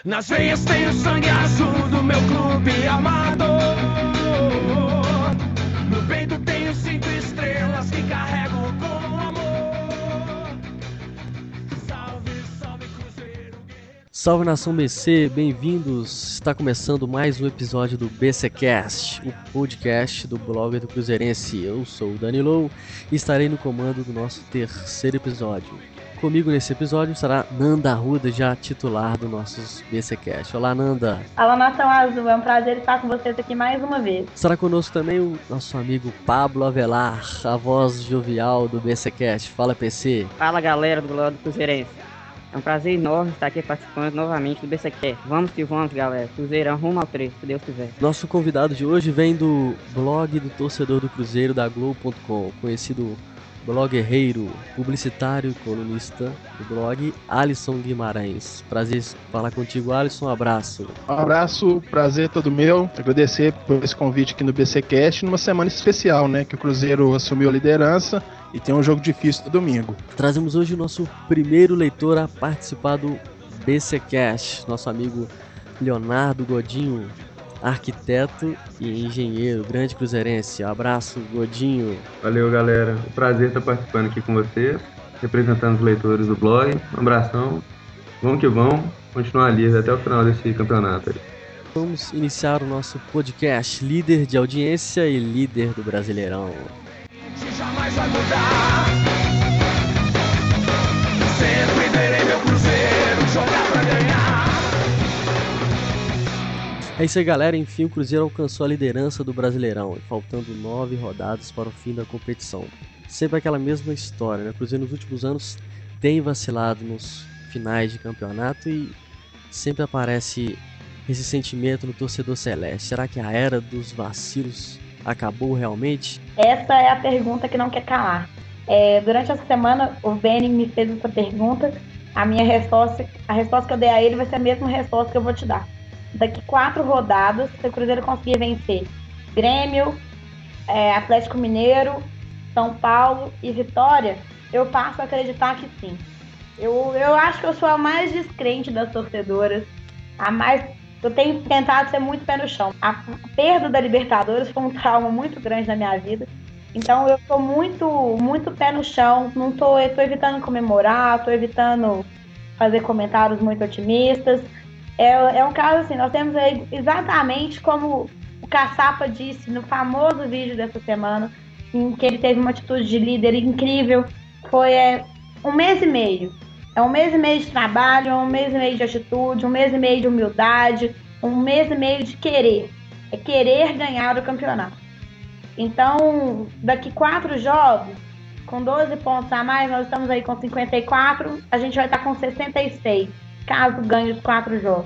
Nas veias tem o sangue azul do meu clube amado. No peito tenho 5 estrelas que carrego com amor. Salve, salve Cruzeiro guerreiro. Salve nação BC, bem-vindos! Está começando mais um episódio do BCcast, o podcast do blog do Cruzeirense. Eu sou o Danilo e estarei no comando do nosso terceiro episódio. Comigo nesse episódio estará Nanda Arruda, já titular do nosso BCcast. Olá, Nanda! Alô, Nação Azul, é um prazer estar com vocês aqui mais uma vez. Estará conosco também o nosso amigo Pablo Avelar, a voz jovial do BCcast. Fala, PC! Fala, galera do blog do Cruzeirense. É um prazer enorme estar aqui participando novamente do BCcast. Vamos que vamos, galera. Cruzeirão rumo ao 3, se Deus quiser. Nosso convidado de hoje vem do blog do torcedor do Cruzeiro, da Globo.com, conhecido blogueiro, publicitário e colunista do blog, Alisson Guimarães. Prazer falar contigo, Alisson. Um abraço. Um abraço, prazer todo meu. Agradecer por esse convite aqui no BCcast, numa semana especial, né? Que o Cruzeiro assumiu a liderança e tem um jogo difícil no domingo. Trazemos hoje o nosso primeiro leitor a participar do BCcast, nosso amigo Leonardo Godinho, arquiteto e engenheiro, grande cruzeirense. Abraço, Godinho. Valeu, galera. Um prazer estar participando aqui com vocês, representando os leitores do blog. Um abração. Vamos que vamos. Continuar líder até o final desse campeonato aí. Vamos iniciar o nosso podcast, líder de audiência e líder do Brasileirão. Jamais vai mudar. Sempre verei meu Cruzeiro jogar pra ganhar. É isso aí, galera. Enfim, o Cruzeiro alcançou a liderança do Brasileirão, faltando 9 rodadas para o fim da competição. Sempre aquela mesma história, né? O Cruzeiro nos últimos anos tem vacilado nos finais de campeonato e sempre aparece esse sentimento no torcedor celeste. Será que a era dos vacilos acabou realmente? Essa é a pergunta que não quer calar. Durante essa semana, o Benny me fez essa pergunta. A resposta que eu dei a ele vai ser a mesma resposta que eu vou te dar. Daqui 4 rodadas, se o Cruzeiro conseguir vencer Grêmio, Atlético Mineiro, São Paulo e Vitória, eu passo a acreditar que sim. Eu acho que eu sou a mais descrente das torcedoras, eu tenho tentado ser muito pé no chão. A perda da Libertadores foi um trauma muito grande na minha vida, então eu tô muito, muito pé no chão, eu tô evitando comemorar, tô evitando fazer comentários muito otimistas. É um caso assim, nós temos aí exatamente como o Caçapa disse no famoso vídeo dessa semana, em que ele teve uma atitude de líder incrível. Foi 1 mês e meio. É 1 mês e meio de trabalho, 1 mês e meio de atitude, 1 mês e meio de humildade, 1 mês e meio de querer. É querer ganhar o campeonato. Então, daqui 4 jogos, com 12 pontos a mais, nós estamos aí com 54, a gente vai estar com 66. Caso ganhe os 4 jogos.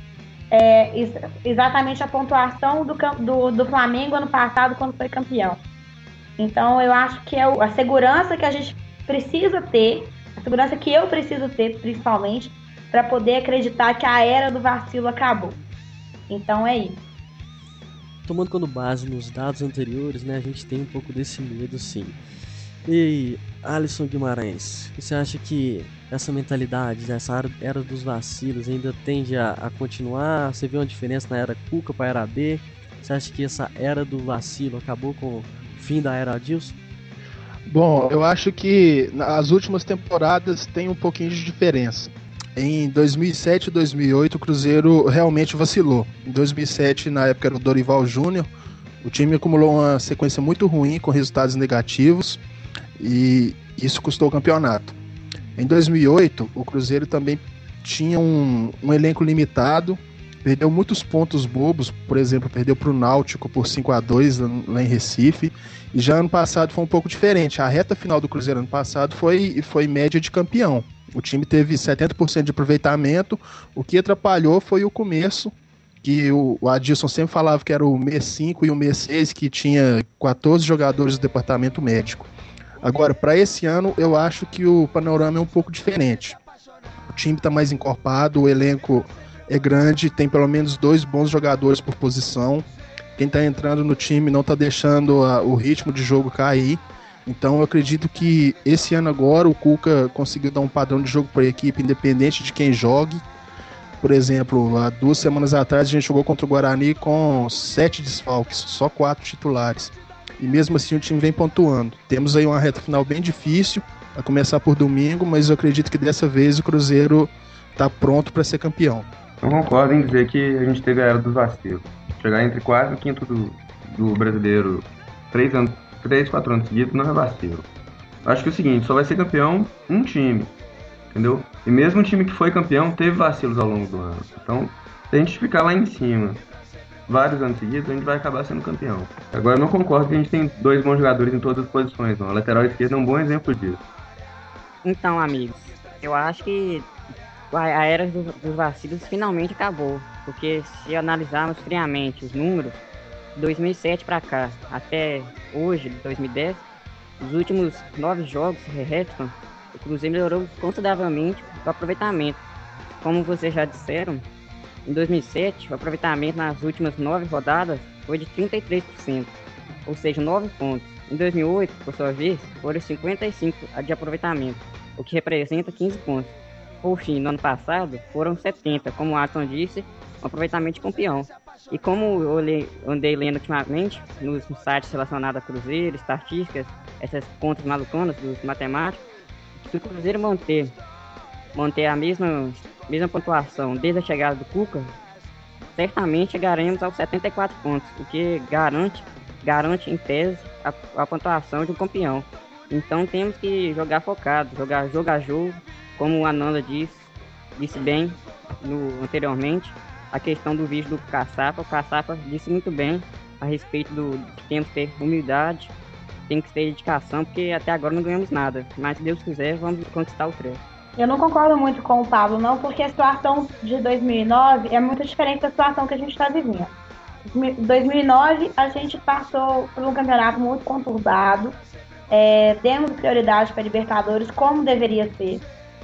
Exatamente a pontuação do Flamengo ano passado quando foi campeão. Então eu acho que é a segurança que a gente precisa ter, a segurança que eu preciso ter principalmente, para poder acreditar que a era do vacilo acabou. Então é isso. Tomando como base nos dados anteriores, né, a gente tem um pouco desse medo, sim. E Alisson Guimarães, você acha que essa mentalidade, essa era dos vacilos ainda tende a continuar? Você vê uma diferença na era Cuca para a era B? Você acha que essa era do vacilo acabou com o fim da era Adilson? Bom, eu acho que as últimas temporadas tem um pouquinho de diferença. Em 2007 e 2008 o Cruzeiro realmente vacilou. Em 2007, na época era o Dorival Júnior, o time acumulou uma sequência muito ruim com resultados negativos e isso custou o campeonato. Em 2008, o Cruzeiro também tinha um elenco limitado, perdeu muitos pontos bobos, por exemplo, perdeu para o Náutico por 5-2 lá em Recife, e já ano passado foi um pouco diferente. A reta final do Cruzeiro ano passado foi média de campeão. O time teve 70% de aproveitamento, o que atrapalhou foi o começo, que o Adilson sempre falava que era o mês 5 e o mês 6, que tinha 14 jogadores do departamento médico. Agora, para esse ano, eu acho que o panorama é um pouco diferente. O time está mais encorpado, o elenco é grande, tem pelo menos 2 bons jogadores por posição. Quem está entrando no time não está deixando o ritmo de jogo cair. Então eu acredito que esse ano agora o Cuca conseguiu dar um padrão de jogo para a equipe, independente de quem jogue. Por exemplo, há 2 semanas atrás a gente jogou contra o Guarani com 7 desfalques, só 4 titulares. E mesmo assim o time vem pontuando. Temos aí uma reta final bem difícil, a começar por domingo, mas eu acredito que dessa vez o Cruzeiro está pronto para ser campeão. Eu concordo em dizer que a gente teve a era dos vacilos. Chegar entre quarto e quinto do brasileiro 3, 4 anos seguidos não é vacilo. Acho que é o seguinte, só vai ser campeão um time, entendeu? E mesmo o time que foi campeão teve vacilos ao longo do ano. Então, se a gente ficar lá em cima vários anos seguidos, a gente vai acabar sendo campeão. Agora, eu não concordo que a gente tem 2 bons jogadores em todas as posições, não. A lateral esquerda é um bom exemplo disso. Então, amigos, eu acho que a era dos vacilos finalmente acabou. Porque se analisarmos friamente os números, de 2007 para cá, até hoje, 2010, os últimos 9 jogos restam, o Cruzeiro melhorou consideravelmente o aproveitamento. Como vocês já disseram, em 2007, o aproveitamento nas últimas 9 rodadas foi de 33%, ou seja, 9 pontos. Em 2008, por sua vez, foram 55% de aproveitamento, o que representa 15 pontos. Por fim, no ano passado, foram 70%, como o Adson disse, um aproveitamento de campeão. E como eu andei lendo ultimamente, nos sites relacionados a Cruzeiro, estatísticas, essas contas maluconas dos matemáticos, se o Cruzeiro manter a mesma pontuação desde a chegada do Cuca, certamente chegaremos aos 74 pontos, o que garante em tese a pontuação de um campeão. Então temos que jogar focado, jogar jogo a jogo, como o Ananda disse bem anteriormente, a questão do vídeo do Caçapa. O Caçapa disse muito bem a respeito de temos que ter humildade, tem que ter dedicação, porque até agora não ganhamos nada. Mas se Deus quiser, vamos conquistar o treino. Eu não concordo muito com o Pablo, não, porque a situação de 2009 é muito diferente da situação que a gente está vivendo. Em 2009, a gente passou por um campeonato muito conturbado, demos prioridade para a Libertadores, como deveria ser.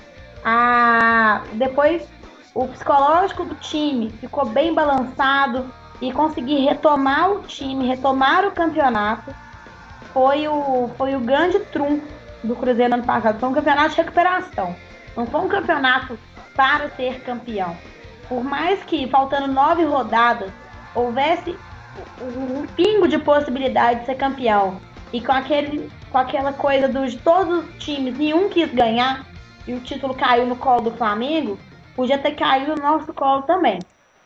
Depois, o psicológico do time ficou bem balançado e conseguir retomar o time, retomar o campeonato, foi o grande trunfo do Cruzeiro no ano passado. Foi um campeonato de recuperação, não foi um campeonato para ser campeão. Por mais que, faltando 9 rodadas, houvesse um pingo de possibilidade de ser campeão, e com aquela coisa de todos os times, nenhum quis ganhar, e o título caiu no colo do Flamengo, podia ter caído no nosso colo também.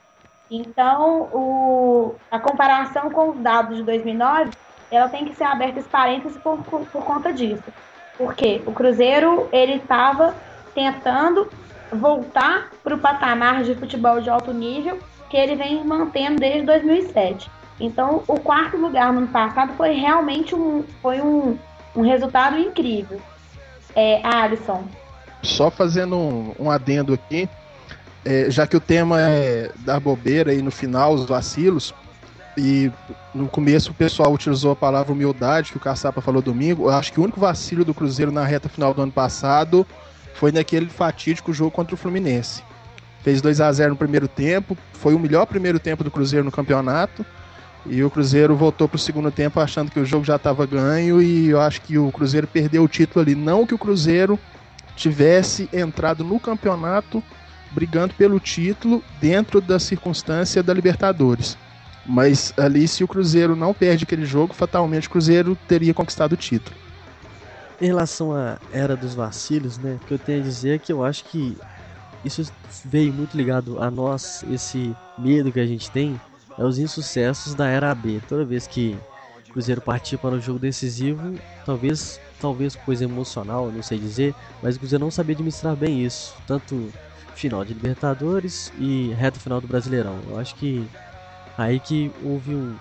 Então, a comparação com os dados de 2009, ela tem que ser aberta esse parênteses por conta disso. Porque o Cruzeiro, ele estava tentando voltar para o patamar de futebol de alto nível que ele vem mantendo desde 2007. Então, o 4º lugar no ano passado foi realmente um resultado incrível. Alisson. Só fazendo um adendo aqui, já que o tema é dar bobeira e no final os vacilos, e no começo o pessoal utilizou a palavra humildade, que o Caçapa falou domingo. Eu acho que o único vacilo do Cruzeiro na reta final do ano passado foi naquele fatídico jogo contra o Fluminense. Fez 2-0 no primeiro tempo, foi o melhor primeiro tempo do Cruzeiro no campeonato, e o Cruzeiro voltou para o segundo tempo achando que o jogo já estava ganho, e eu acho que o Cruzeiro perdeu o título ali. Não que o Cruzeiro tivesse entrado no campeonato brigando pelo título dentro da circunstância da Libertadores, mas ali, se o Cruzeiro não perde aquele jogo, fatalmente o Cruzeiro teria conquistado o título. Em relação à era dos vacilos, né, o que eu tenho a dizer é que eu acho que isso veio muito ligado a nós, esse medo que a gente tem é os insucessos da era B. Toda vez que o Cruzeiro partia para um jogo decisivo, talvez coisa emocional, não sei dizer, mas o Cruzeiro não sabia administrar bem isso, tanto final de Libertadores e reta final do Brasileirão. Eu acho que aí que houve um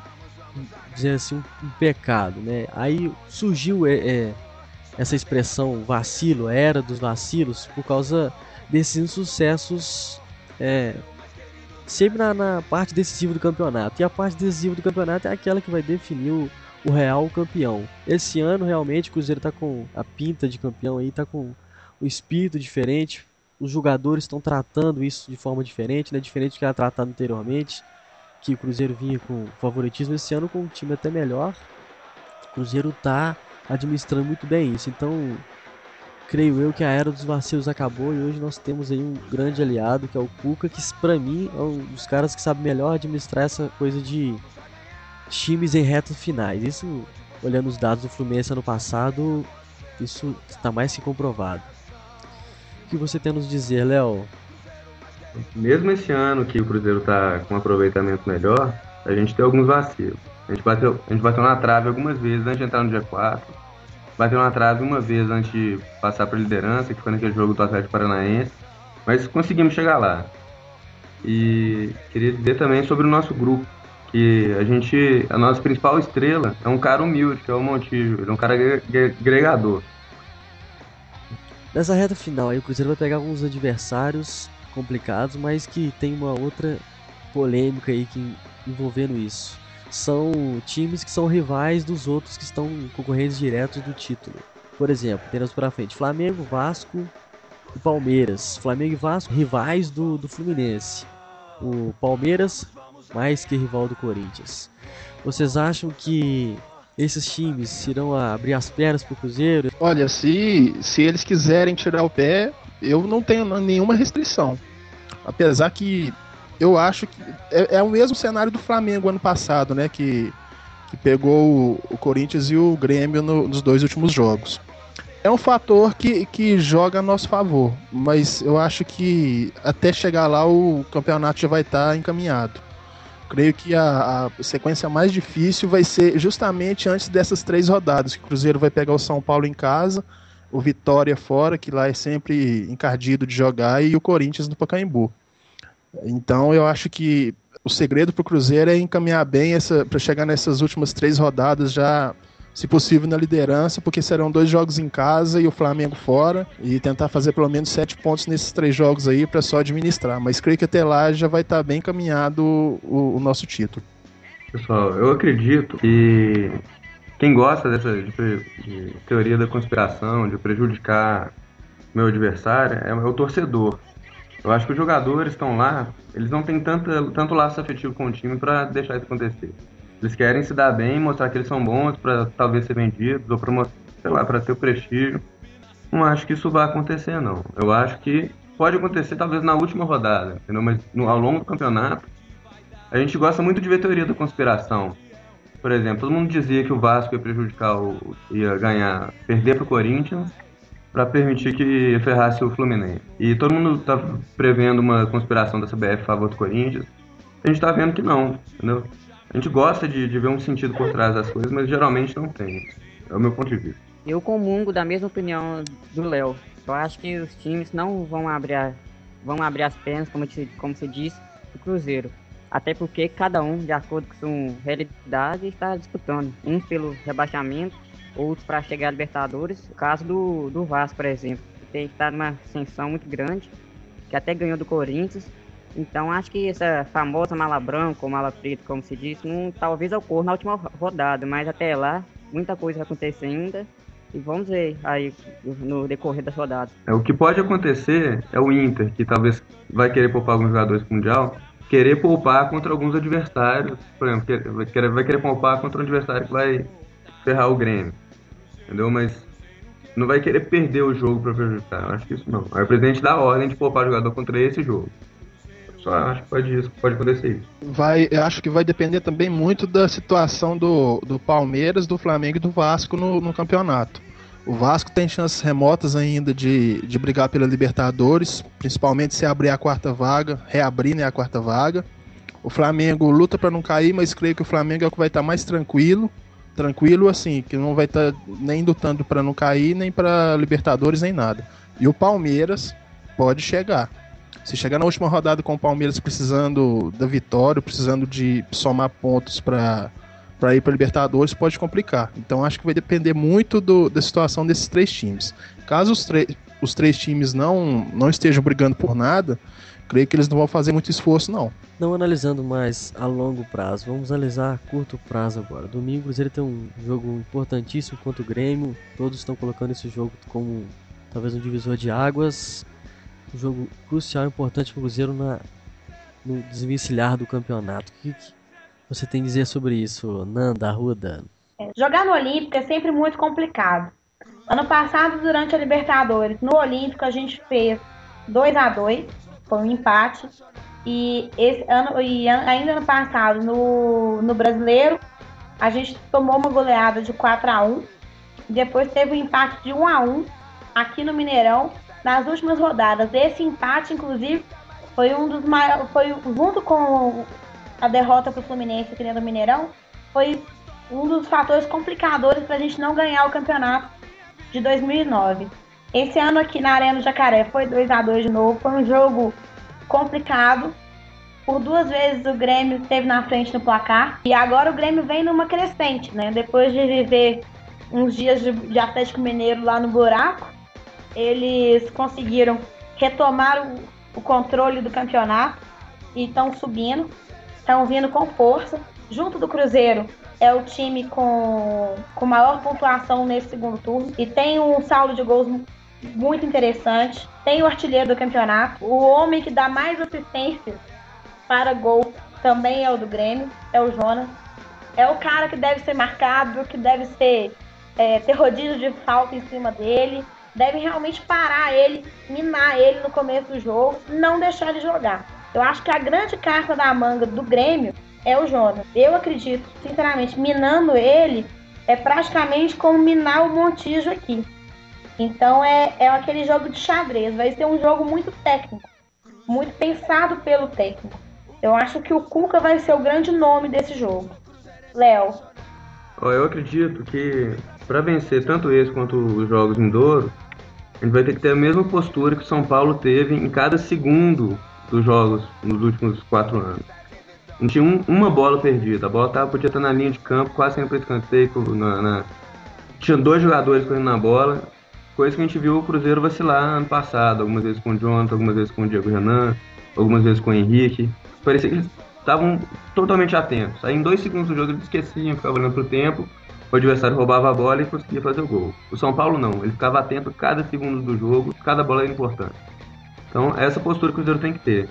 pecado, né? Aí surgiu essa expressão vacilo, a era dos vacilos, por causa desses insucessos sempre na parte decisiva do campeonato. E a parte decisiva do campeonato é aquela que vai definir o real campeão. Esse ano realmente o Cruzeiro está com a pinta de campeão aí, está com o espírito diferente. Os jogadores estão tratando isso de forma diferente, né? Diferente do que era tratado anteriormente, que o Cruzeiro vinha com favoritismo. Esse ano, com um time até melhor, o Cruzeiro está administrando muito bem isso. Então, creio eu que a era dos vacilos acabou e hoje nós temos aí um grande aliado que é o Cuca, que pra mim é um dos caras que sabe melhor administrar essa coisa de times em retas finais. Isso, olhando os dados do Fluminense ano passado, isso está mais que comprovado. O que você tem a nos dizer, Léo? Mesmo esse ano que o Cruzeiro está com um aproveitamento melhor, a gente tem alguns vacilos. A gente bateu na trave algumas vezes antes de entrar no G4. Bateu na trave uma vez antes de passar para a liderança, que foi naquele jogo do Atlético Paranaense. Mas conseguimos chegar lá. E queria dizer também sobre o nosso grupo, que a nossa principal estrela é um cara humilde, que é o Montijo. Ele é um cara agregador. Nessa reta final aí o Cruzeiro vai pegar alguns adversários complicados, mas que tem uma outra polêmica aí envolvendo isso. São times que são rivais dos outros que estão concorrentes diretos do título. Por exemplo, temos pra frente Flamengo, Vasco e Palmeiras. Flamengo e Vasco, rivais do Fluminense. O Palmeiras, mais que rival do Corinthians. Vocês acham que esses times irão abrir as pernas pro Cruzeiro? Olha, se eles quiserem tirar o pé, eu não tenho nenhuma restrição. Apesar que eu acho que é o mesmo cenário do Flamengo ano passado, né? Que pegou o Corinthians e o Grêmio nos dois últimos jogos. É um fator que joga a nosso favor, mas eu acho que até chegar lá o campeonato já vai estar encaminhado. Creio que a sequência mais difícil vai ser justamente antes dessas 3 rodadas, que o Cruzeiro vai pegar o São Paulo em casa, o Vitória fora, que lá é sempre encardido de jogar, e o Corinthians no Pacaembu. Então eu acho que o segredo para o Cruzeiro é encaminhar bem para chegar nessas últimas 3 rodadas já, se possível, na liderança, porque serão 2 jogos em casa e o Flamengo fora, e tentar fazer pelo menos 7 pontos nesses 3 jogos aí para só administrar. Mas creio que até lá já vai estar bem encaminhado o nosso título. Pessoal, eu acredito que quem gosta de teoria da conspiração, de prejudicar meu adversário, é o torcedor. Eu acho que os jogadores estão lá, eles não têm tanto laço afetivo com o time para deixar isso acontecer. Eles querem se dar bem, mostrar que eles são bons para talvez ser vendidos ou para ter o prestígio. Não acho que isso vai acontecer, não. Eu acho que pode acontecer talvez na última rodada, entendeu? Mas ao longo do campeonato, a gente gosta muito de ver teoria da conspiração. Por exemplo, todo mundo dizia que o Vasco ia perder para o Corinthians para permitir que ferrasse o Fluminense. E todo mundo tá prevendo uma conspiração da CBF a favor do Corinthians. A gente tá vendo que não, entendeu? A gente gosta de ver um sentido por trás das coisas, mas geralmente não tem. É o meu ponto de vista. Eu comungo da mesma opinião do Léo. Eu acho que os times não vão abrir as pernas, como se disse, do Cruzeiro. Até porque cada um, de acordo com sua realidade, está disputando. Uns pelo rebaixamento, outros para chegar a Libertadores. O caso do Vasco, por exemplo, que está numa ascensão muito grande, que até ganhou do Corinthians. Então acho que essa famosa mala branca ou mala preta, como se diz, talvez ocorra na última rodada, mas até lá muita coisa vai acontecer ainda e vamos ver aí no decorrer das rodadas. O que pode acontecer é o Inter, que talvez vai querer poupar alguns jogadores pro Mundial, querer poupar contra alguns adversários, por exemplo, vai querer poupar contra um adversário que vai ferrar o Grêmio, entendeu? Mas não vai querer perder o jogo para prejudicar, eu acho que isso não. Aí o presidente dá a ordem de poupar jogador contra esse jogo. Só acho que pode acontecer isso. Eu acho que vai depender também muito da situação do Palmeiras, do Flamengo e do Vasco no campeonato. O Vasco tem chances remotas ainda de brigar pela Libertadores, principalmente se abrir a 4ª vaga, reabrir, né, a 4ª vaga. O Flamengo luta para não cair, mas creio que o Flamengo é o que vai estar mais tranquilo assim, que não vai estar nem lutando para não cair, nem para Libertadores, nem nada. E o Palmeiras pode chegar. Se chegar na última rodada com o Palmeiras precisando da vitória, precisando de somar pontos para ir para Libertadores, pode complicar. Então acho que vai depender muito da situação desses 3 times. Caso os 3 times não estejam brigando por nada, creio que eles não vão fazer muito esforço, não. Não analisando mais a longo prazo, vamos analisar a curto prazo agora. Domingo o Cruzeiro tem um jogo importantíssimo contra o Grêmio. Todos estão colocando esse jogo como talvez um divisor de águas. Um jogo crucial e importante para o Cruzeiro no desvencilhar do campeonato. O que você tem a dizer sobre isso, Nanda Arruda? Jogar no Olímpico é sempre muito complicado. Ano passado, durante a Libertadores, no Olímpico, a gente fez 2-2, foi um empate. E ainda ano passado, no Brasileiro, a gente tomou uma goleada de 4-1. Depois teve um empate de 1-1 aqui no Mineirão, nas últimas rodadas. Esse empate, inclusive, foi um dos maiores, junto com a derrota para o Fluminense aqui dentro do Mineirão, foi um dos fatores complicadores para a gente não ganhar o campeonato de 2009. Esse ano aqui na Arena do Jacaré foi 2-2 de novo, foi um jogo complicado. Por 2 vezes o Grêmio esteve na frente no placar, e agora o Grêmio vem numa crescente, né? Depois de viver uns dias de Atlético Mineiro lá no buraco, eles conseguiram retomar o controle do campeonato e estão subindo, estão vindo com força. Junto do Cruzeiro, é o time com maior pontuação nesse segundo turno e tem um saldo de gols muito interessante. Tem o artilheiro do campeonato, o homem que dá mais assistências para gol também é o do Grêmio, é o Jonas. É o cara que deve ser marcado, que deve ter rodízio de falta em cima dele. Deve realmente parar ele, minar ele no começo do jogo, não deixar ele jogar. Eu acho que a grande carta da manga do Grêmio é o Jonas. Eu acredito, sinceramente, minando ele é praticamente como minar o Montijo aqui. Então é aquele jogo de xadrez. Vai ser um jogo muito técnico, muito pensado pelo técnico. Eu acho que o Cuca vai ser o grande nome desse jogo. Léo. Eu acredito que para vencer tanto esse quanto os jogos em Douro, a gente vai ter que ter a mesma postura que o São Paulo teve em cada segundo dos jogos nos últimos 4 anos. Não tinha uma bola perdida, a bola podia estar na linha de campo, quase sempre para escanteio. Tinha 2 jogadores correndo na bola, coisa que a gente viu o Cruzeiro vacilar ano passado, algumas vezes com o Jonathan, algumas vezes com o Diego Renan, algumas vezes com o Henrique. Parecia que eles estavam totalmente atentos. Aí em 2 segundos do jogo eles esqueciam, ficavam olhando pro tempo, o adversário roubava a bola e conseguia fazer o gol. O São Paulo não, ele ficava atento a cada segundo do jogo, cada bola era importante. Então essa postura que o Cruzeiro tem que ter.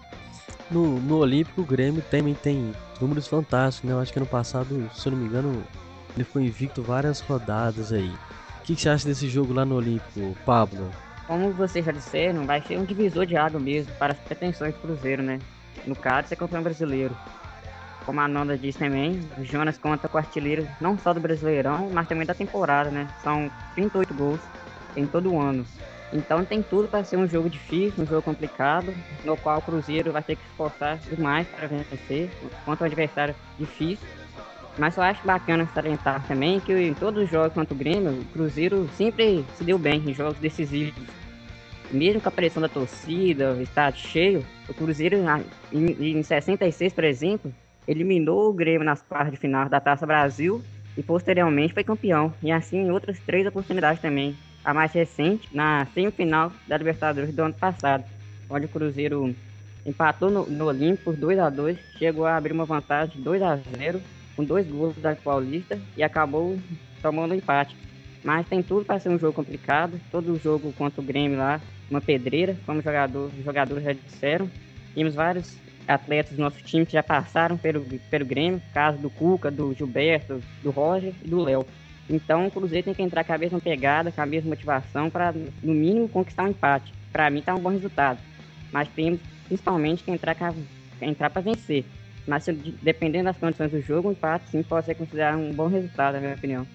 No Olímpico, o Grêmio também tem números fantásticos, né? Eu acho que ano passado, se eu não me engano, ele foi invicto várias rodadas aí. O que você acha desse jogo lá no Olímpico, Pablo? Como vocês já disseram, vai ser um divisor de água mesmo para as pretensões do Cruzeiro, né? No caso, ser campeão brasileiro. Como a Nanda disse também, o Jonas conta com o artilheiro não só do Brasileirão, mas também da temporada, né? São 38 gols em todo o ano. Então tem tudo para ser um jogo difícil, um jogo complicado, no qual o Cruzeiro vai ter que se esforçar demais para vencer, contra um adversário difícil. Mas eu acho bacana salientar também que em todos os jogos contra o Grêmio, o Cruzeiro sempre se deu bem em jogos decisivos. Mesmo com a pressão da torcida, o estádio cheio, o Cruzeiro em 66, por exemplo, eliminou o Grêmio nas quartas de final da Taça Brasil e posteriormente foi campeão. E assim em outras 3 oportunidades também. A mais recente, na semifinal da Libertadores do ano passado, onde o Cruzeiro empatou no Olímpico por 2-2, chegou a abrir uma vantagem de 2-0, com 2 gols da Paulista e acabou tomando um empate. Mas tem tudo para ser um jogo complicado, todo jogo contra o Grêmio lá, uma pedreira, como os jogadores já disseram. Temos vários atletas do nosso time que já passaram pelo Grêmio, caso do Cuca, do Gilberto, do Roger e do Léo. Então o Cruzeiro tem que entrar com a mesma pegada, com a mesma motivação para, no mínimo, conquistar um empate. Para mim tá um bom resultado. Mas temos principalmente que entrar para vencer. Mas dependendo das condições do jogo, um empate sim pode ser considerado um bom resultado, na minha opinião.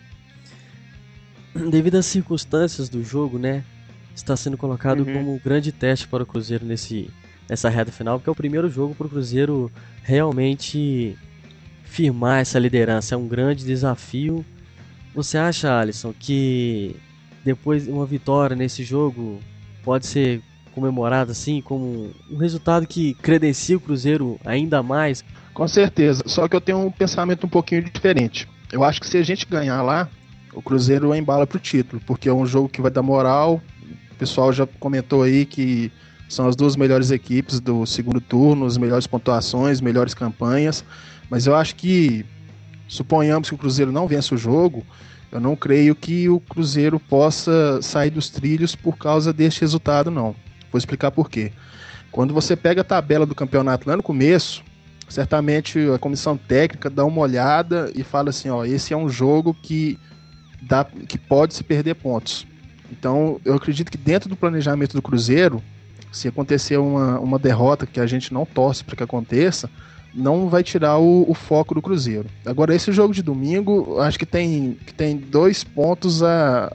Devido às circunstâncias do jogo, né, está sendo colocado como um grande teste para o Cruzeiro nessa reta final, porque é o primeiro jogo para o Cruzeiro realmente firmar essa liderança. É um grande desafio. Você acha, Alisson, que depois de uma vitória nesse jogo pode ser comemorada assim como um resultado que credencia o Cruzeiro ainda mais? Com certeza, só que eu tenho um pensamento um pouquinho diferente. Eu acho que se a gente ganhar lá, o Cruzeiro embala pro título, porque é um jogo que vai dar moral. O pessoal já comentou aí que são as 2 melhores equipes do segundo turno, as melhores pontuações, melhores campanhas, mas eu acho que, suponhamos que o Cruzeiro não vença o jogo, eu não creio que o Cruzeiro possa sair dos trilhos por causa deste resultado, não. Vou explicar por quê. Quando você pega a tabela do campeonato lá no começo, certamente a comissão técnica dá uma olhada e fala assim, ó, esse é um jogo que que pode se perder pontos. Então, eu acredito que dentro do planejamento do Cruzeiro, se acontecer uma derrota que a gente não torce para que aconteça, não vai tirar o foco do Cruzeiro. Agora, esse jogo de domingo, acho que tem 2 pontos a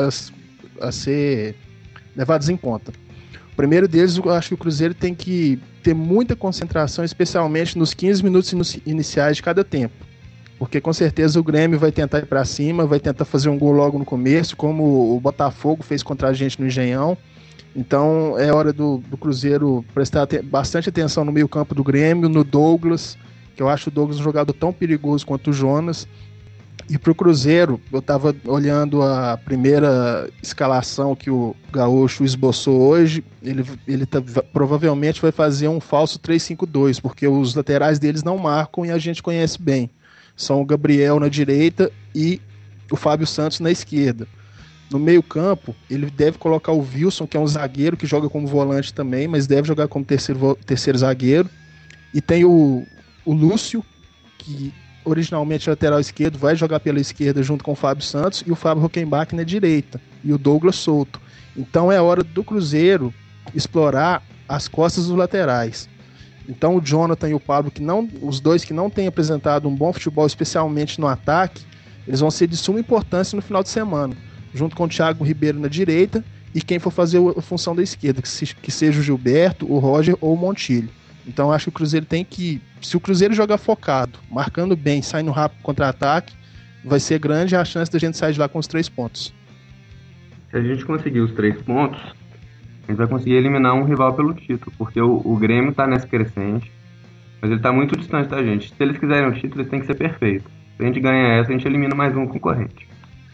ser levados em conta. O primeiro deles, eu acho que o Cruzeiro tem que ter muita concentração, especialmente nos 15 minutos iniciais de cada tempo. Porque com certeza o Grêmio vai tentar ir para cima, vai tentar fazer um gol logo no começo, como o Botafogo fez contra a gente no Engenhão. Então é hora do Cruzeiro prestar bastante atenção no meio campo do Grêmio, no Douglas, que eu acho o Douglas um jogador tão perigoso quanto o Jonas. E pro Cruzeiro, eu tava olhando a primeira escalação que o Gaúcho esboçou hoje, ele provavelmente vai fazer um falso 3-5-2, porque os laterais deles não marcam e a gente conhece bem. São o Gabriel na direita e o Fábio Santos na esquerda. No meio campo, ele deve colocar o Wilson, que é um zagueiro que joga como volante também, mas deve jogar como terceiro zagueiro. E tem o Lúcio, que originalmente lateral esquerdo, vai jogar pela esquerda junto com o Fábio Santos, e o Fábio Hockenbach na direita, e o Douglas solto. Então é hora do Cruzeiro explorar as costas dos laterais. Então o Jonathan e o Pablo, os dois que não têm apresentado um bom futebol, especialmente no ataque, eles vão ser de suma importância no final de semana, junto com o Thiago Ribeiro na direita, e quem for fazer a função da esquerda, que seja o Gilberto, o Roger ou o Montilho. Então acho que o Cruzeiro tem que, se o Cruzeiro jogar focado, marcando bem, saindo rápido contra-ataque, vai ser grande a chance da gente sair de lá com os 3 pontos. Se a gente conseguir os 3 pontos, a gente vai conseguir eliminar um rival pelo título, porque o Grêmio tá nessa crescente, mas ele tá muito distante da gente. Se eles quiserem o título, eles têm que ser perfeitos. Se a gente ganhar essa, a gente elimina mais um concorrente.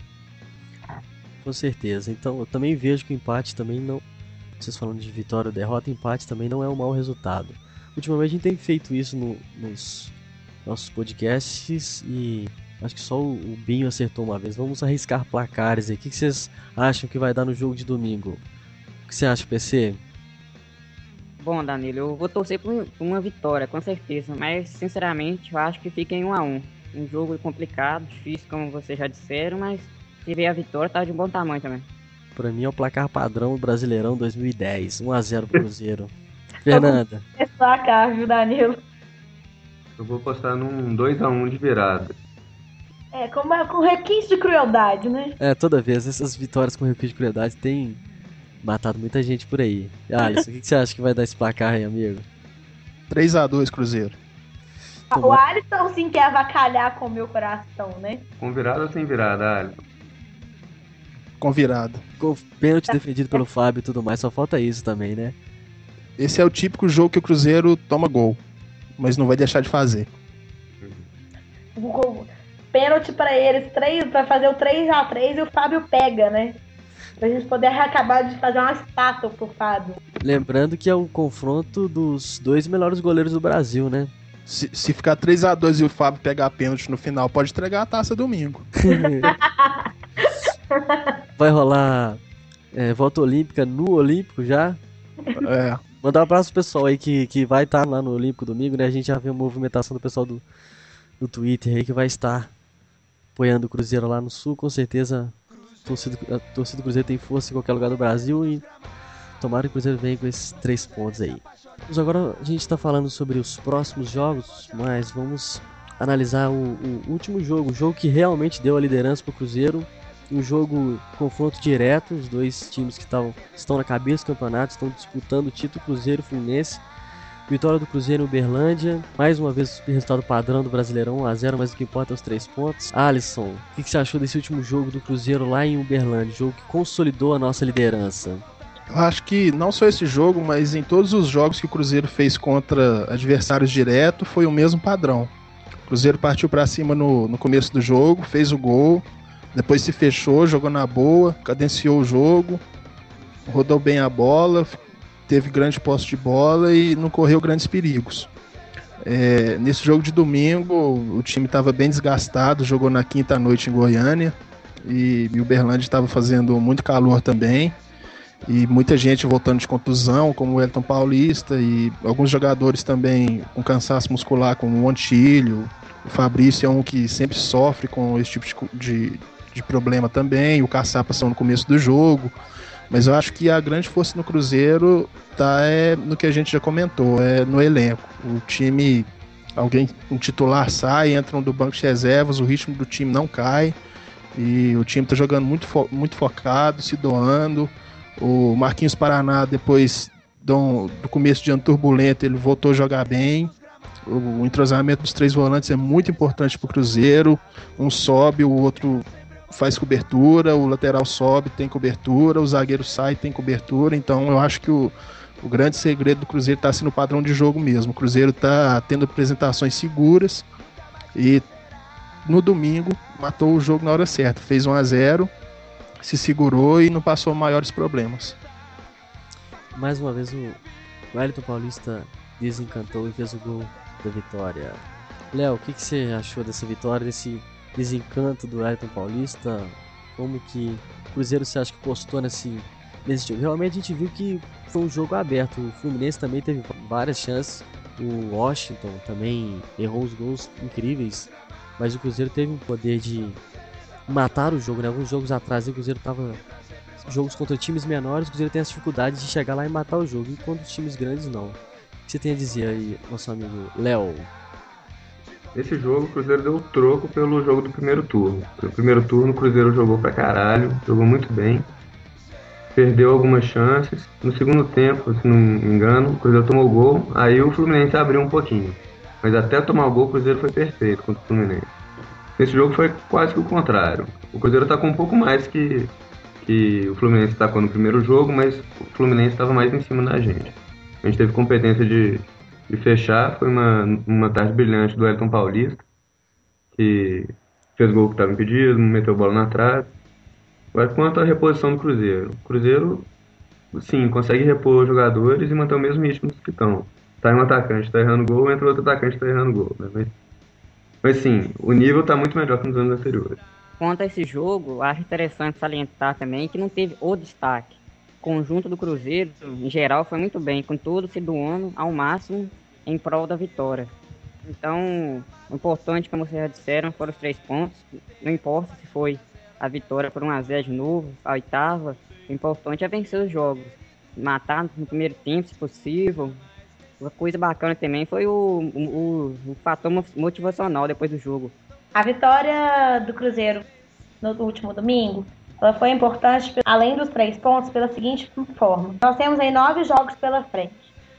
Com certeza. Então eu também vejo que o empate também não... Vocês falando de vitória ou derrota, empate também não é um mau resultado. Ultimamente a gente tem feito isso nos nossos podcasts e acho que só o Binho acertou uma vez. Vamos arriscar placares aí. O que vocês acham que vai dar no jogo de domingo? O que você acha, PC? Bom, Danilo, eu vou torcer por uma vitória, com certeza. Mas, sinceramente, eu acho que fica em 1-1. Um jogo complicado, difícil, como vocês já disseram, mas se vier a vitória, tá de bom tamanho também. Pra mim é o placar padrão do Brasileirão 2010. 1-0 pro Cruzeiro. Fernanda. Esse placar, viu, Danilo? Eu vou apostar num 2-1 de virada. Com requinte de crueldade, né? Toda vez essas vitórias com requinte de crueldade tem matado muita gente por aí. Alisson, o que você acha que vai dar esse placar aí, amigo? 3-2 Cruzeiro. O Alisson sim quer avacalhar com o meu coração, né? Com virada ou sem virada, Alisson? Com virada. Com pênalti defendido pelo Fábio e tudo mais, só falta isso também, né? Esse é o típico jogo que o Cruzeiro toma gol, mas não vai deixar de fazer. Pênalti pra eles, pra fazer o 3-3 e o Fábio pega, né? Pra gente poder acabar de fazer uma estátua pro Fábio. Lembrando que é o confronto dos 2 melhores goleiros do Brasil, né? Se ficar 3-2 e o Fábio pegar pênalti no final, pode entregar a taça domingo. Vai rolar volta olímpica no Olímpico já? Mandar um abraço pro pessoal aí que vai estar lá no Olímpico domingo, né? A gente já vê a movimentação do pessoal do Twitter aí que vai estar apoiando o Cruzeiro lá no Sul. Com certeza a torcida do Cruzeiro tem força em qualquer lugar do Brasil e tomara que o Cruzeiro venha com esses 3 pontos aí. Mas agora a gente está falando sobre os próximos jogos, mas vamos analisar o último jogo, o jogo que realmente deu a liderança pro Cruzeiro. Um jogo confronto direto, os 2 times que estão na cabeça do campeonato, estão disputando o título, Cruzeiro e Fluminense. Vitória do Cruzeiro em Uberlândia, mais uma vez o resultado padrão do Brasileirão, 1-0, mas o que importa é os 3 pontos. Alisson, o que você achou desse último jogo do Cruzeiro lá em Uberlândia, jogo que consolidou a nossa liderança? Eu acho que não só esse jogo, mas em todos os jogos que o Cruzeiro fez contra adversários diretos, foi o mesmo padrão. O Cruzeiro partiu para cima no começo do jogo, fez o gol, depois se fechou, jogou na boa, cadenciou o jogo, rodou bem a bola, teve grande posse de bola e não correu grandes perigos. Nesse jogo de domingo, o time estava bem desgastado, jogou na quinta noite em Goiânia e Uberlândia estava fazendo muito calor também e muita gente voltando de contusão, como o Elton Paulista e alguns jogadores também com cansaço muscular, como o Montilho. O Fabrício é um que sempre sofre com esse tipo de de problema também, o Caçapa são no começo do jogo, mas eu acho que a grande força no Cruzeiro tá no que a gente já comentou, é no elenco. O time, um titular sai, entram do banco de reservas, o ritmo do time não cai, e o time tá jogando muito focado, se doando. O Marquinhos Paraná, depois do começo de ano turbulento, ele voltou a jogar bem. O entrosamento dos 3 volantes é muito importante para o Cruzeiro. Um sobe, o outro faz cobertura, o lateral sobe, tem cobertura, o zagueiro sai, tem cobertura. Então eu acho que o grande segredo do Cruzeiro está sendo o padrão de jogo mesmo. O Cruzeiro está tendo apresentações seguras e no domingo matou o jogo na hora certa. Fez 1-0, se segurou e não passou maiores problemas. Mais uma vez o Wellington Paulista desencantou e fez o gol da vitória. Léo, o que você achou dessa vitória, desse desencanto do Wellington Paulista? Como que o Cruzeiro você acha que postou nesse jogo? Realmente a gente viu que foi um jogo aberto. O Fluminense também teve várias chances. O Washington também errou os gols incríveis. Mas o Cruzeiro teve um poder de matar o jogo, né? Alguns jogos atrás o Cruzeiro tava... Jogos contra times menores, o Cruzeiro tem essa dificuldade de chegar lá e matar o jogo. Enquanto os times grandes não. O que você tem a dizer aí, nosso amigo Léo? Esse jogo o Cruzeiro deu troco pelo jogo do primeiro turno. No primeiro turno o Cruzeiro jogou pra caralho, jogou muito bem. Perdeu algumas chances. No segundo tempo, se não me engano, o Cruzeiro tomou o gol. Aí o Fluminense abriu um pouquinho. Mas até tomar o gol, o Cruzeiro foi perfeito contra o Fluminense. Esse jogo foi quase que o contrário. O Cruzeiro tá com um pouco mais que o Fluminense tacou no primeiro jogo, mas o Fluminense estava mais em cima da gente. A gente teve competência de fechar. Foi uma tarde brilhante do Wellington Paulista, que fez gol que estava impedido, meteu bola na trave. Agora, quanto à reposição do Cruzeiro, o Cruzeiro, sim, consegue repor os jogadores e manter o mesmo ritmo que estão. Sai um atacante, está errando gol, entra outro atacante, está errando gol. Né? Mas sim, o nível está muito melhor que nos anos anteriores. Quanto a esse jogo, acho interessante salientar também que não teve o destaque. O conjunto do Cruzeiro, em geral, foi muito bem, com todos se doando ao máximo em prol da vitória. Então, o importante, como vocês já disseram, foram os 3 pontos. Não importa se foi a vitória por 1-0 de novo, a oitava, o importante é vencer os jogos. Matar no primeiro tempo, se possível. Uma coisa bacana também foi o fator motivacional depois do jogo. A vitória do Cruzeiro no último domingo, ela foi importante, além dos 3 pontos, pela seguinte forma. Nós temos aí 9 jogos pela frente.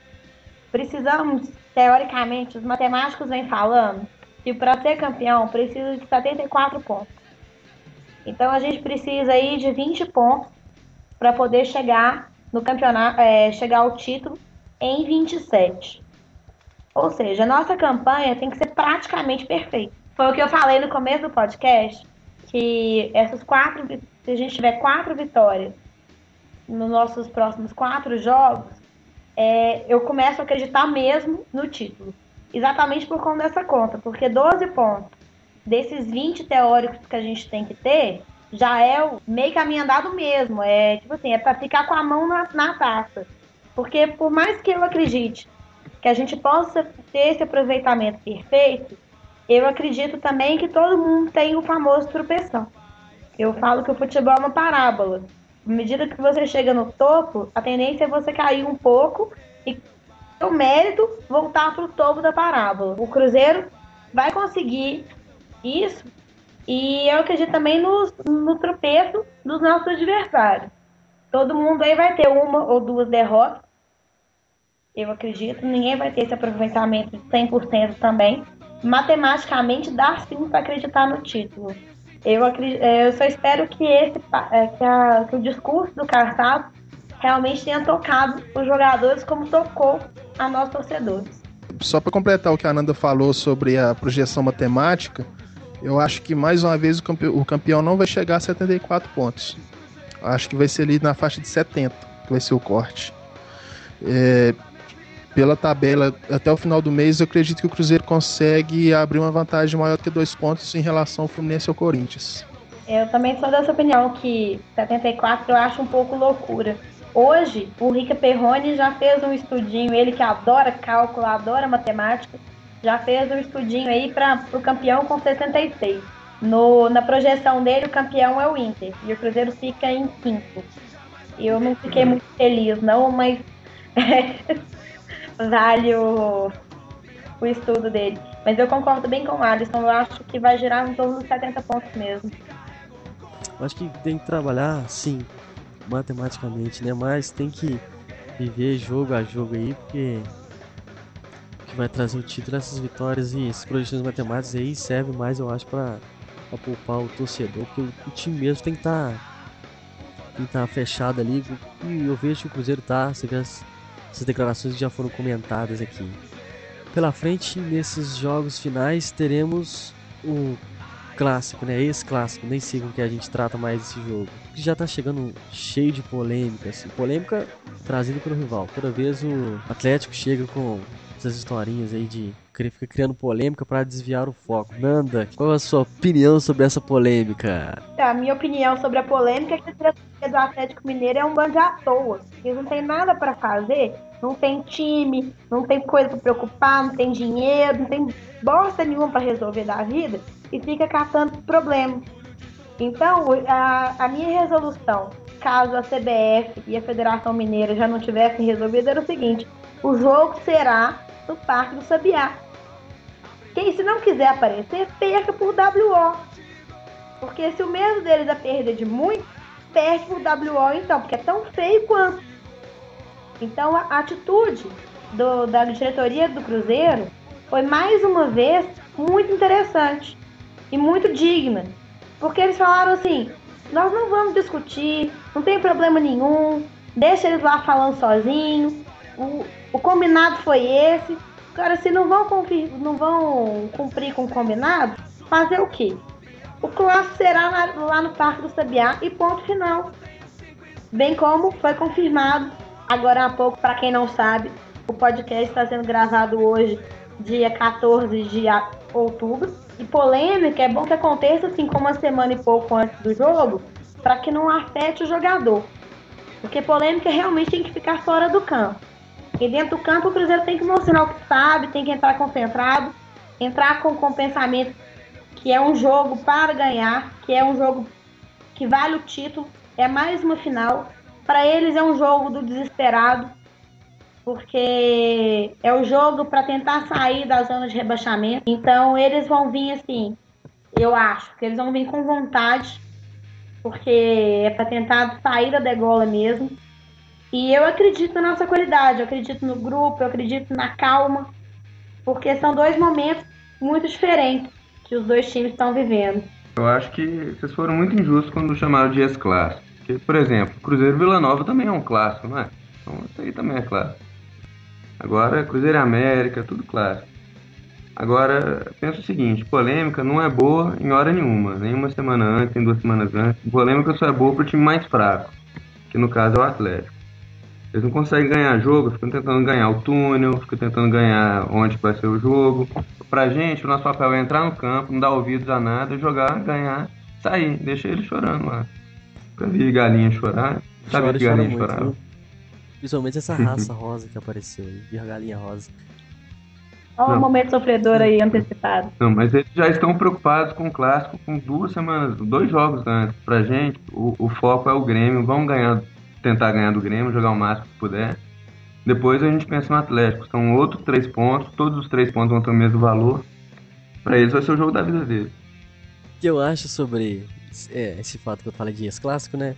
Precisamos, teoricamente, os matemáticos vêm falando que para ser campeão precisa de 74 pontos. Então a gente precisa aí de 20 pontos para poder chegar no campeonato, chegar ao título em 27. Ou seja, a nossa campanha tem que ser praticamente perfeita. Foi o que eu falei no começo do podcast, que se a gente tiver 4 vitórias nos nossos próximos 4 jogos, eu começo a acreditar mesmo no título. Exatamente por conta dessa conta, porque 12 pontos desses 20 teóricos que a gente tem que ter, já é meio caminho andado mesmo. É para ficar com a mão na taça. Porque por mais que eu acredite que a gente possa ter esse aproveitamento perfeito, eu acredito também que todo mundo tem o famoso tropeção. Eu falo que o futebol é uma parábola. À medida que você chega no topo, a tendência é você cair um pouco e, o mérito, voltar para o topo da parábola. O Cruzeiro vai conseguir isso e eu acredito também no tropeço dos nossos adversários. Todo mundo aí vai ter 1 ou 2 derrotas. Eu acredito, ninguém vai ter esse aproveitamento de 100% também. Matematicamente dá sim para acreditar no título. Eu só espero que o discurso do Caçapa realmente tenha tocado os jogadores como tocou a nós torcedores. Só para completar o que a Ananda falou sobre a projeção matemática, eu acho que mais uma vez o campeão não vai chegar a 74 pontos. Acho que vai ser ali na faixa de 70, que vai ser o corte. Pela tabela, até o final do mês, eu acredito que o Cruzeiro consegue abrir uma vantagem maior do que 2 pontos em relação ao Fluminense e ao Corinthians. Eu também sou dessa opinião, que 74 eu acho um pouco loucura. Hoje, o Rica Perrone já fez um estudinho, ele que adora cálculo, adora matemática, já fez um estudinho aí para o campeão com 66. Na projeção dele, o campeão é o Inter. E o Cruzeiro fica em quinto. Eu não fiquei muito feliz, não, mas vale o estudo dele. Mas eu concordo bem com o Alisson. Eu acho que vai girar em torno dos 70 pontos mesmo. Eu acho que tem que trabalhar, sim, matematicamente, né? Mas tem que viver jogo a jogo aí, porque o que vai trazer o título, essas vitórias e essas projeções matemáticas aí servem mais, eu acho, pra poupar o torcedor, porque o time mesmo tem que estar fechado ali. E eu vejo que o Cruzeiro tá, você vê essas declarações que já foram comentadas aqui. Pela frente, nesses jogos finais, teremos o clássico, né? Esse clássico, nem sei com que a gente trata mais esse jogo. Que já tá chegando cheio de polêmica, assim. Polêmica trazida pelo rival. Toda vez o Atlético chega com essas historinhas aí de fica criando polêmica para desviar o foco. Nanda, qual é a sua opinião sobre essa polêmica? A minha opinião sobre a polêmica é que a diretoria do Atlético Mineiro é um bando à toa. Eles não tem nada para fazer, não tem time, não tem coisa para preocupar, não tem dinheiro, não tem bosta nenhuma para resolver da vida e fica catando problema. Então, a minha resolução, caso a CBF e a Federação Mineira já não tivessem resolvido, era o seguinte: o jogo será no Parque do Sabiá. Quem, se não quiser aparecer, perca por WO. Porque se o medo deles é perder de muito, perde por WO então, porque é tão feio quanto. Então a atitude da diretoria do Cruzeiro foi mais uma vez muito interessante e muito digna. Porque eles falaram assim: nós não vamos discutir, não tem problema nenhum, deixa eles lá falando sozinhos, o combinado foi esse. Agora, se não vão cumprir com o combinado, fazer o quê? O clássico será lá no Parque do Sabiá e ponto final. Bem como foi confirmado agora há pouco, para quem não sabe, o podcast está sendo gravado hoje, dia 14 de outubro. E polêmica é bom que aconteça assim, com uma semana e pouco antes do jogo, para que não afete o jogador. Porque polêmica realmente tem que ficar fora do campo. E dentro do campo o Cruzeiro tem que mostrar o que sabe, tem que entrar concentrado, entrar com o pensamento que é um jogo para ganhar, que é um jogo que vale o título, é mais uma final. Para eles é um jogo do desesperado, porque é o jogo para tentar sair da zona de rebaixamento. Então eles vão vir assim, eu acho que eles vão vir com vontade, porque é para tentar sair da degola mesmo. E eu acredito na nossa qualidade, eu acredito no grupo, eu acredito na calma, porque são dois momentos muito diferentes que os dois times estão vivendo. Eu acho que vocês foram muito injustos quando chamaram de ex-clássico. Porque, por exemplo, Cruzeiro e Vila Nova também é um clássico, não é? Então isso aí também é clássico. Agora, Cruzeiro e América, tudo clássico. Agora, pensa o seguinte: polêmica não é boa em hora nenhuma, nem uma semana antes, nem 2 semanas antes. Polêmica só é boa pro time mais fraco, que no caso é o Atlético. Eles não conseguem ganhar jogo, ficam tentando ganhar o túnel, ficam tentando ganhar onde vai ser o jogo. Pra gente, o nosso papel é entrar no campo, não dar ouvidos a nada, jogar, ganhar, sair. Deixa eles chorando lá. Pra ver galinha chorar. Sabe que galinha chorava? Principalmente essa raça rosa que apareceu aí, vir galinha rosa. Olha o momento sofredor aí antecipado. Não, mas eles já estão preocupados com o clássico com 2 semanas, 2 jogos antes. Pra gente, o foco é o Grêmio. Vamos tentar ganhar do Grêmio, jogar o máximo que puder. Depois a gente pensa no Atlético. São outros 3 pontos, todos os 3 pontos vão ter o mesmo valor. Pra eles vai ser o jogo da vida deles. O que eu acho sobre esse fato que eu falei de ex-clássico, né?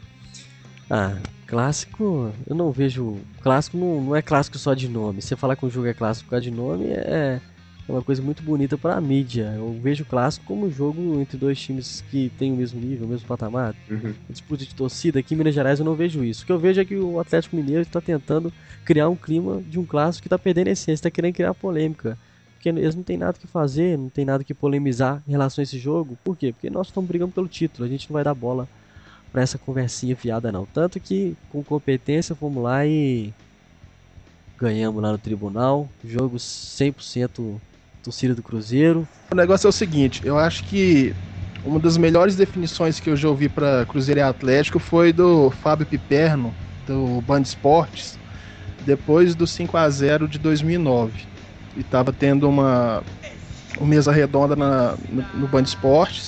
Clássico, eu não vejo... Clássico não é clássico só de nome. Você falar que um jogo é clássico por causa de nome é uma coisa muito bonita para a mídia. Eu vejo o clássico como um jogo entre 2 times que têm o mesmo nível, o mesmo patamar. Disputa de torcida. Aqui em Minas Gerais eu não vejo isso. O que eu vejo é que o Atlético Mineiro está tentando criar um clima de um clássico que está perdendo a essência, está querendo criar polêmica. Porque eles não tem nada que fazer, não tem nada que polemizar em relação a esse jogo. Por quê? Porque nós estamos brigando pelo título. A gente não vai dar bola pra essa conversinha fiada não. Tanto que com competência fomos lá e ganhamos lá no tribunal. Jogo 100% torcida do Cruzeiro. O negócio é o seguinte: eu acho que uma das melhores definições que eu já ouvi para Cruzeiro e Atlético foi do Fábio Piperno, do Band Esportes, depois do 5-0 de 2009. E tava tendo uma mesa redonda no Band Esportes,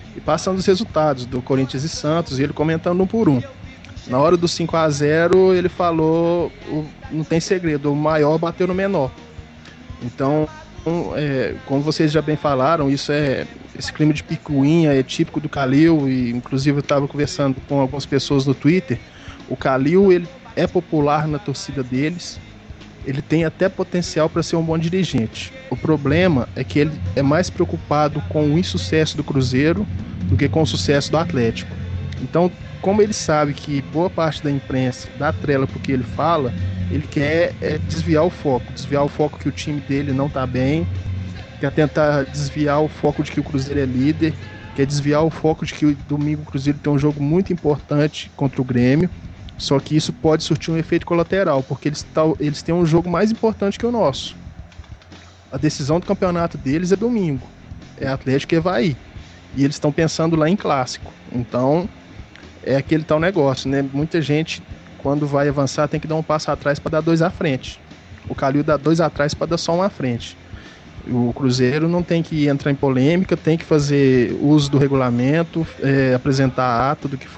e passando os resultados do Corinthians e Santos, e ele comentando um por um. Na hora do 5-0, ele falou, não tem segredo, o maior bateu no menor. Então, como vocês já bem falaram, esse clima de picuinha é típico do Kalil, e inclusive eu estava conversando com algumas pessoas no Twitter. O Kalil, ele é popular na torcida deles, ele tem até potencial para ser um bom dirigente. O problema é que ele é mais preocupado com o insucesso do Cruzeiro do que com o sucesso do Atlético. Então, como ele sabe que boa parte da imprensa dá trela porque ele fala, ele quer desviar o foco que o time dele não está bem, quer tentar desviar o foco de que o Cruzeiro é líder, quer desviar o foco de que domingo o Cruzeiro tem um jogo muito importante contra o Grêmio, só que isso pode surtir um efeito colateral, porque eles têm um jogo mais importante que o nosso. A decisão do campeonato deles é domingo, é Atlético e Avaí, e eles estão pensando lá em clássico. Então é aquele tal negócio, né? Muita gente, quando vai avançar, tem que dar um passo atrás para dar 2 à frente. O Kalil dá 2 atrás para dar só 1 à frente. O Cruzeiro não tem que entrar em polêmica, tem que fazer uso do regulamento, apresentar ato do que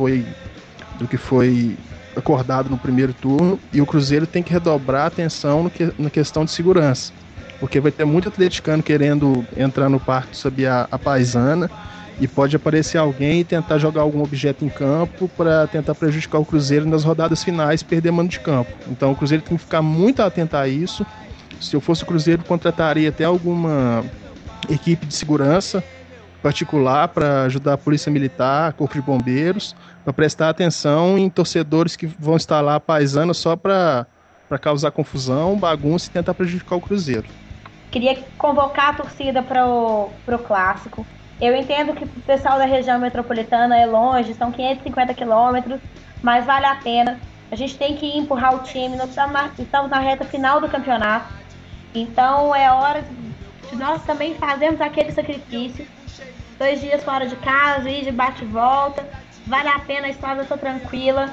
foi acordado no primeiro turno, e o Cruzeiro tem que redobrar a atenção na questão de segurança, porque vai ter muito atleticano querendo entrar no Parque Sabiá a paisana, e pode aparecer alguém e tentar jogar algum objeto em campo para tentar prejudicar o Cruzeiro nas rodadas finais, perder mando de campo. Então o Cruzeiro tem que ficar muito atento a isso. Se eu fosse o Cruzeiro, contrataria até alguma equipe de segurança particular para ajudar a Polícia Militar, Corpo de Bombeiros, para prestar atenção em torcedores que vão estar lá paisana só para causar confusão, bagunça e tentar prejudicar o Cruzeiro. Queria convocar a torcida para o clássico. Eu entendo que o pessoal da região metropolitana é longe, são 550 quilômetros, mas vale a pena. A gente tem que empurrar o time, nós estamos na reta final do campeonato, então é hora de nós também fazermos aquele sacrifício. 2 dias fora de casa, ir de bate e volta, vale a pena, a estrada está tranquila,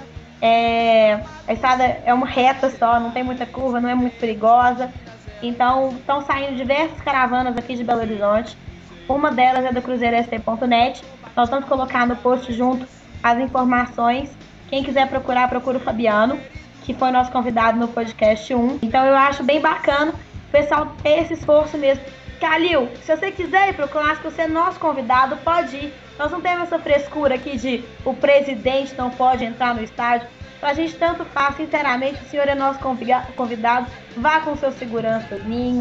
a estrada é uma reta só, não tem muita curva, não é muito perigosa, então estão saindo diversas caravanas aqui de Belo Horizonte. Uma delas é do CruzeiroST.net. Nós vamos colocar no post junto as informações. Quem quiser procurar, procura o Fabiano, que foi nosso convidado no podcast 1. Então eu acho bem bacana o pessoal ter esse esforço mesmo. Kalil, se você quiser ir pro clássico, você é nosso convidado, pode ir. Nós não temos essa frescura aqui de o presidente não pode entrar no estádio. Pra gente tanto faz, sinceramente, o senhor é nosso convidado. Vá com seu segurançazinho.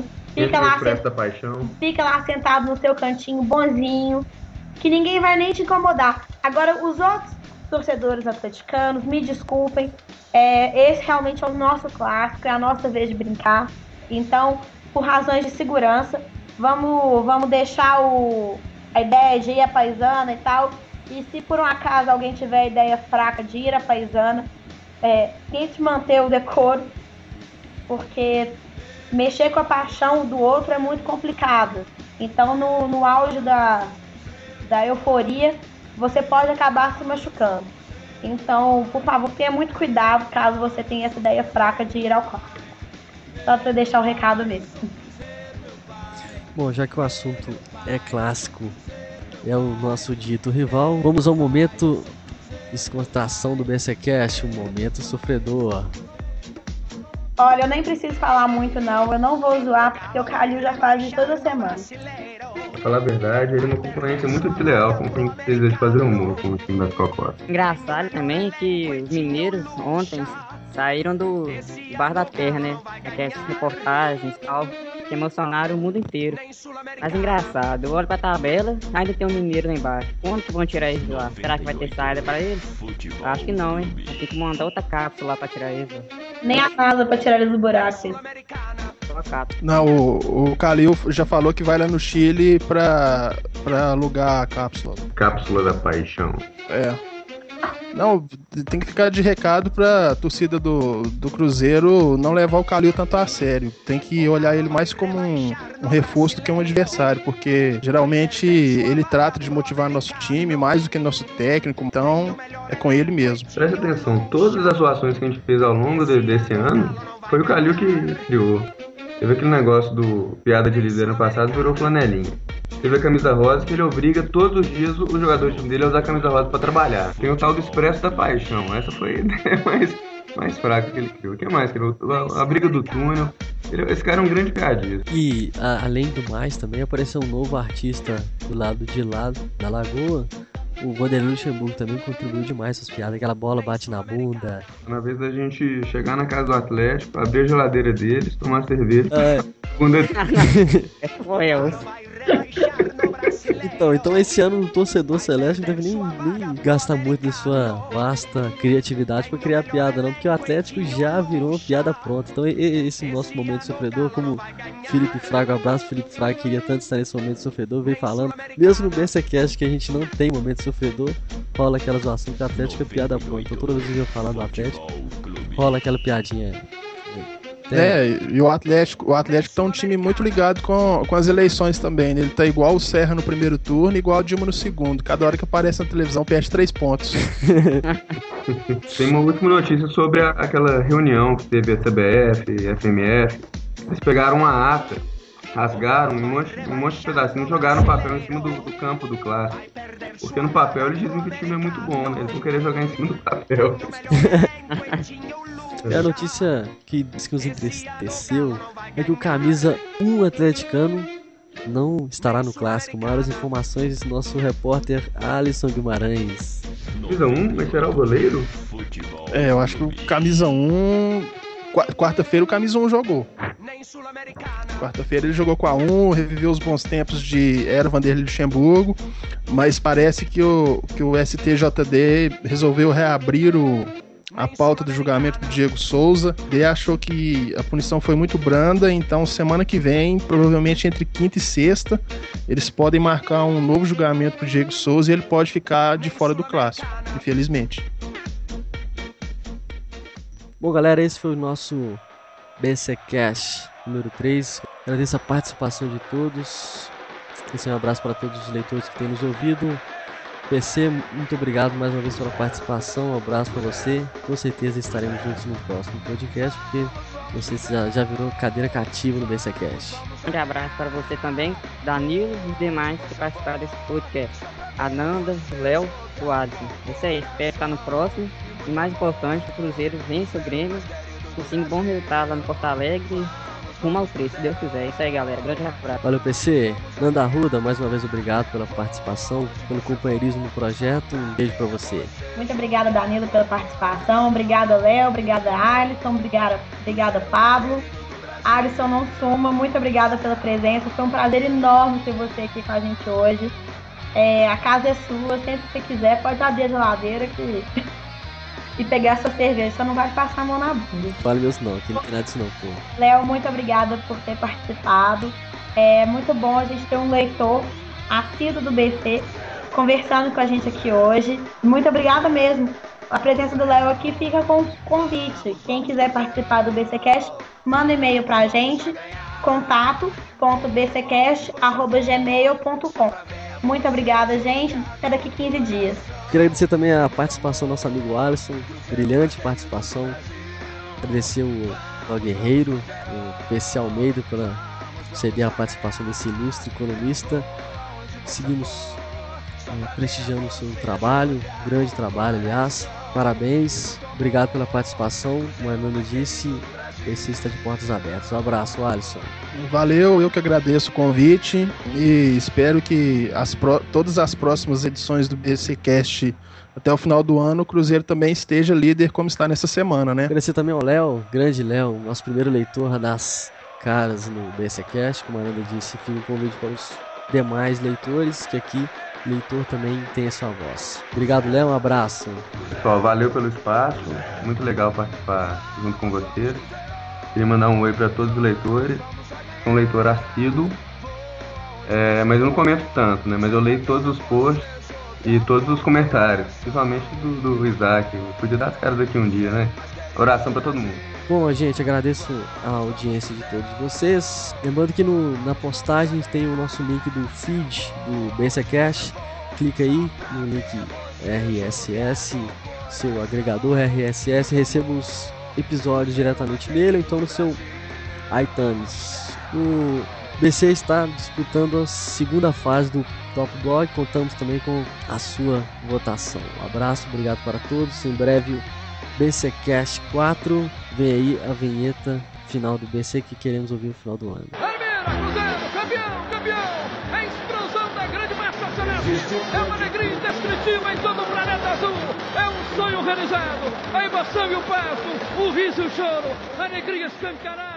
Fica lá sentado no seu cantinho, bonzinho, que ninguém vai nem te incomodar. Agora, os outros torcedores atleticanos, me desculpem, esse realmente é o nosso clássico, é a nossa vez de brincar. Então, por razões de segurança, vamos deixar a ideia de ir à paisana e tal. E se por um acaso alguém tiver a ideia fraca de ir à paisana, tente manter o decoro, porque mexer com a paixão do outro é muito complicado. Então, no auge da euforia, você pode acabar se machucando. Então, por favor, tenha muito cuidado caso você tenha essa ideia fraca de ir ao clássico. Só para deixar o recado mesmo. Bom, já que o assunto é clássico, é o nosso dito rival, vamos ao momento de descontração do BCcast, um momento sofredor. Olha, eu nem preciso falar muito não, eu não vou zoar porque o Kalil já faz isso toda semana. Pra falar a verdade, ele é uma concorrência muito desleal com quem precisa de fazer humor com o time das Cocós. Engraçado também que os mineiros ontem saíram do Bar da Terra, né? Aquelas reportagens e tal, que emocionaram o mundo inteiro. Mas engraçado, eu olho pra tabela, ainda tem um mineiro lá embaixo. Quando que vão tirar eles de lá? Será que vai ter saída pra eles? Acho que não, hein? Vai ter que mandar outra cápsula lá pra tirar eles. Nem a NASA pra tirar eles do buraco. Não, o Kalil já falou que vai lá no Chile pra alugar a cápsula. Cápsula da paixão. Não, tem que ficar de recado pra torcida do Cruzeiro não levar o Kalil tanto a sério. Tem que olhar ele mais como um reforço do que um adversário, porque geralmente ele trata de motivar nosso time mais do que nosso técnico, então é com ele mesmo. Presta atenção, todas as atuações que a gente fez ao longo desse ano foi o Kalil que criou. Teve aquele negócio do piada de líder ano passado, virou flanelinha. teve a camisa rosa, que ele obriga todos os dias o jogador de time dele a usar a camisa rosa pra trabalhar. Tem o tal do Expresso da Paixão. Essa foi a ideia mais fraca que ele criou. O que mais? A briga do túnel. Esse cara é um grande piadista. E, além do mais, também apareceu um novo artista do lado de lá da Lagoa. O Vanderlei Luxemburgo também contribuiu demais com as piadas. Aquela bola bate na bunda. Na vez da gente chegar na casa do Atlético, abrir a geladeira deles, tomar cerveja. Foi eu. Então esse ano o torcedor celeste não deve nem gastar muito de sua vasta criatividade pra criar piada, não, porque o Atlético já virou uma piada pronta. Então esse nosso momento sofredor, como Felipe Fraga, um abraço, Felipe Fraga, queria tanto estar nesse momento sofredor, veio falando, mesmo no BCCast que a gente não tem momento sofredor, rola aquela zoação que o Atlético é piada pronta. Então toda vez que eu falar do Atlético, rola aquela piadinha. E o Atlético tá um time muito ligado com as eleições também, né? Ele tá igual o Serra no primeiro turno, igual o Dilma no segundo. Cada hora que aparece na televisão perde 3 pontos. Tem uma última notícia sobre aquela reunião que teve a CBF, a FMF. Eles pegaram uma ata, rasgaram um monte de pedacinhos e jogaram o papel em cima do campo do clássico. Porque no papel eles dizem que o time é muito bom, né? Eles vão querer jogar em cima do papel. A notícia que nos entristeceu é que o camisa 1 atleticano não estará no clássico. Maiores informações do nosso repórter Alisson Guimarães. Camisa 1? Mas será o goleiro? Eu acho que o camisa 1... Quarta-feira o camisa 1 jogou. Quarta-feira ele jogou com a 1, reviveu os bons tempos de era Vanderlei Luxemburgo, mas parece que o STJD resolveu reabrir a pauta do julgamento do Diego Souza. Ele achou que a punição foi muito branda, então semana que vem, provavelmente entre quinta e sexta, eles podem marcar um novo julgamento pro Diego Souza e ele pode ficar de fora do clássico, infelizmente. Bom, galera, esse foi o nosso BCCast número 3. Agradeço a participação de todos. Esse é um abraço para todos os leitores que têm nos ouvido. PC, muito obrigado mais uma vez pela participação. Um abraço para você. Com certeza estaremos juntos no próximo podcast, porque você já virou cadeira cativa no BCCast. Um abraço para você também, Danilo e os demais que participaram desse podcast. Ananda, Léo, o Alisson. Isso aí, espero estar no próximo. E mais importante, o Cruzeiro vence o Grêmio, conseguindo bom resultado lá no Porto Alegre, rumo ao 3, se Deus quiser. Isso aí, galera. Grande abraço. Valeu, PC. Nanda Arruda, mais uma vez obrigado pela participação, pelo companheirismo no projeto. Um beijo pra você. Muito obrigada, Danilo, pela participação. Obrigada, Léo. Obrigada, Alisson. Obrigada, Pablo. Alisson, não suma. Muito obrigada pela presença. Foi um prazer enorme ter você aqui com a gente hoje. A casa é sua. Sempre que você quiser, pode abrir a geladeira e pegar sua cerveja, só não vai passar a mão na bunda. Fale meus não, que não tem nada disso não, pô. Léo, muito obrigada por ter participado. É muito bom a gente ter um leitor assíduo do BC conversando com a gente aqui hoje. Muito obrigada mesmo. A presença do Léo aqui fica com convite. Quem quiser participar do BCcast, manda e-mail pra gente, contato.bccast@gmail.com. Muito obrigada, gente. Até daqui 15 dias. Queria agradecer também a participação do nosso amigo Alisson, brilhante participação. Agradecer o Guerreiro, o PC Almeida, pela ceder a participação desse ilustre economista. Seguimos prestigiando o seu trabalho, grande trabalho, aliás. Parabéns, obrigado pela participação. Como a Nanda disse, esse está de portas abertas. Um abraço, Alisson. Valeu, eu que agradeço o convite e espero que todas as próximas edições do BCcast até o final do ano, o Cruzeiro também esteja líder como está nessa semana, né? Agradecer também ao Léo, grande Léo, nosso primeiro leitor das caras no BCcast. Como a Nanda disse, fica um convite para os demais leitores, que aqui o leitor também tem a sua voz. Obrigado, Léo, um abraço. Pessoal, valeu pelo espaço, muito legal participar junto com vocês. Queria mandar um oi para todos os leitores. Sou um leitor assíduo, mas eu não comento tanto, né? Mas eu leio todos os posts e todos os comentários, principalmente do Isaac. Eu podia dar as caras daqui um dia, né? Oração para todo mundo. Bom, gente, agradeço a audiência de todos vocês. Lembrando que na postagem tem o nosso link do feed do BCcast. Clica aí no link RSS, seu agregador RSS, receba os episódios diretamente nele, ou então no seu iTunes. No BC está disputando a segunda fase do Top Blog. Contamos também com a sua votação. Um abraço, obrigado para todos. Em breve, BCcast 4. Vem aí a vinheta final do BC que queremos ouvir no final do ano. Cruzeiro, campeão! É a explosão da grande massa celeste! É uma alegria indescritível em todo o planeta azul! É um sonho realizado! A emoção e o parto, o riso e o choro, a alegria escancarada!